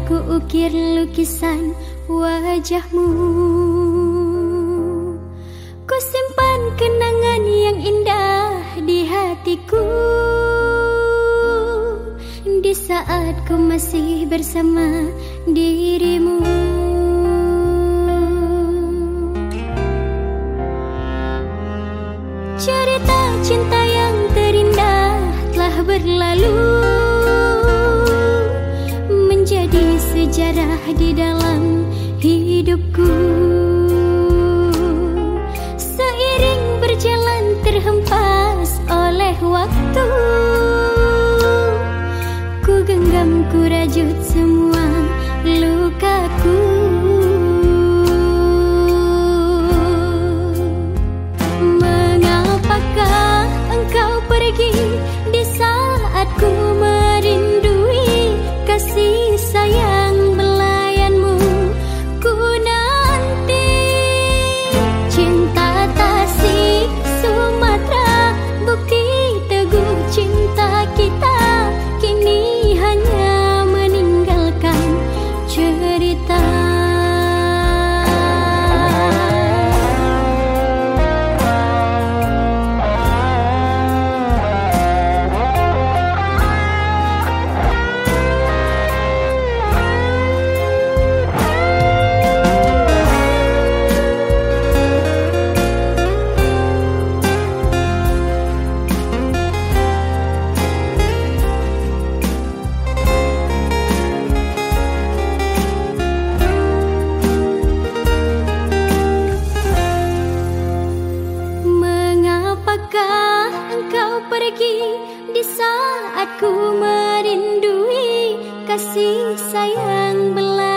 ku ukir lukisan wajahmu. Ku simpan kenangan yang indah di hatiku di saat ku masih bersama dirimu. Cerita cinta yang terindah telah berlalu, menjadi sejarah di dalam hidupku. Seiring berjalan terhempas oleh waktu, ku genggam, ku rajut semua lukaku. Mengapakah engkau pergi di saat ku merindui kasih sayang belayanmu? Ku nanti cinta Tasik Sumatera, bukti teguh cinta kita kini hanya meninggalkan cerita. Mengapakah engkau pergi di saat ku merindui kasih sayang belayanmu?